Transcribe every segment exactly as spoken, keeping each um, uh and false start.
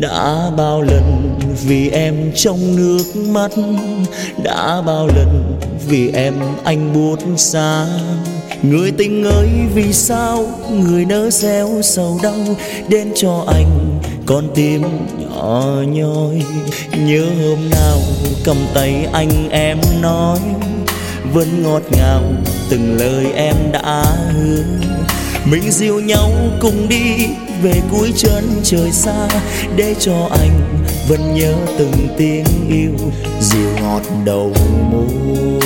Đã bao lần vì em trong nước mắt, đã bao lần vì em anh buốt xa. Người tình ơi vì sao người nỡ gieo sầu đau đến cho anh con tim nhỏ nhoi. Nhớ hôm nào cầm tay anh em nói vẫn ngọt ngào từng lời em đã hứa. Mình dìu nhau cùng đi về cuối chân trời xa, để cho anh vẫn nhớ từng tiếng yêu dịu ngọt đầu môi.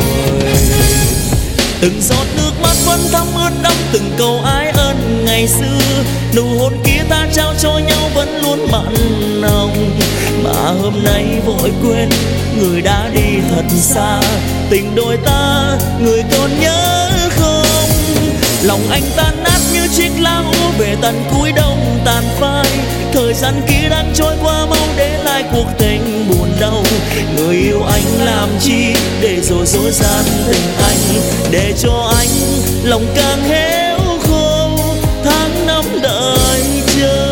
Từng giọt nước mắt vẫn thấm ướt đẫm từng câu ái ân ngày xưa. Nụ hôn kia ta trao cho nhau vẫn luôn mặn nồng, mà hôm nay vội quên người đã đi thật xa. Tình đôi ta người còn nhớ không? Lòng anh tan nát như chiếc lá úa về tận cuối đông tàn phai. Thời gian kia đang trôi qua mau để lại cuộc tình buồn đau. Người yêu anh làm chi để rồi dối gian tình anh, để cho anh lòng càng héo khô tháng năm đợi chờ.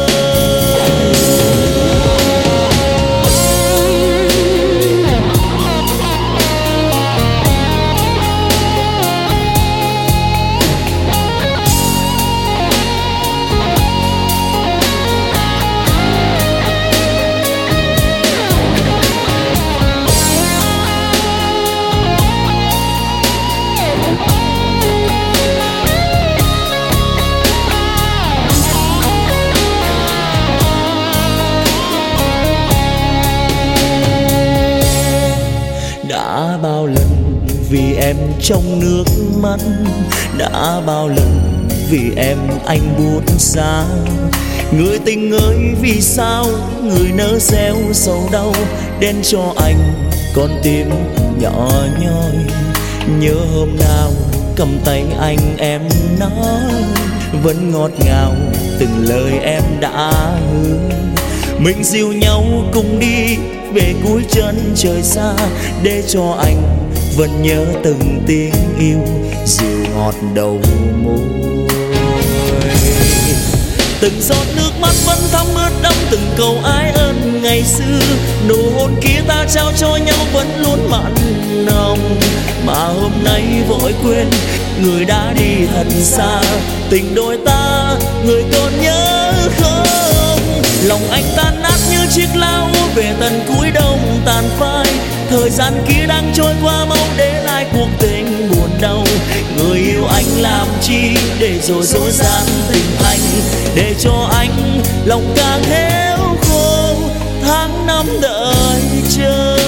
Đã bao lần vì em trong nước mắt, đã bao lần vì em anh buốt xa. Người tình ơi vì sao người nỡ gieo sầu đau đến cho anh con tim nhỏ nhoi. Nhớ hôm nào cầm tay anh em nói vẫn ngọt ngào từng lời em đã hứa. Mình dìu nhau cùng đi về cuối chân trời xa, để cho anh vẫn nhớ từng tiếng yêu dịu ngọt đầu môi. Từng giọt nước mắt vẫn thấm ướt đẫm từng câu ái ân ngày xưa. Nụ hôn kia ta trao cho nhau vẫn luôn mặn nồng, mà hôm nay vội quên người đã đi thật xa. Tình đôi ta người còn nhớ không? Lòng anh tan nát như chiếc lá úa về tận cuối đông tàn phai. Thời gian kia đang trôi qua mau để lại cuộc tình buồn đau. Người yêu anh làm chi để rồi dối gian tình anh, để cho anh lòng càng héo khô tháng năm đợi chờ.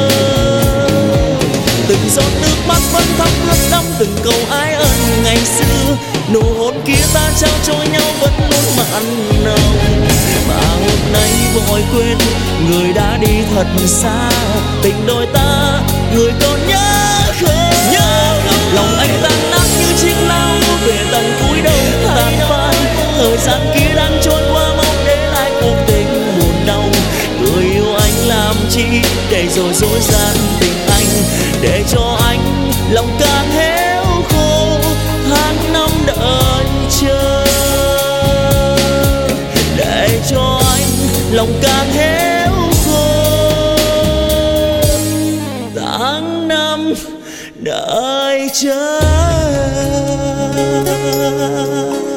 Từng giọt nước mắt vẫn thấm ướt đẫm từng câu ái ân ngày xưa. Nụ hôn kia ta trao cho nhau vẫn luôn mặn nồng, mà hôm nay vội quên người đã đi thật xa. Tình đôi ta người còn nhớ không? Nhớ không? Lòng anh tan nát như chiếc lá úa về tận cuối đông tàn phai. Thời gian kia đang trôi qua mau để lại cuộc tình buồn đau. Người yêu anh làm chi để rồi dối gian tình anh, để cho anh lòng càng héo khô tháng năm đợi chờ. Để cho anh lòng càng héo khô tháng năm đợi chờ.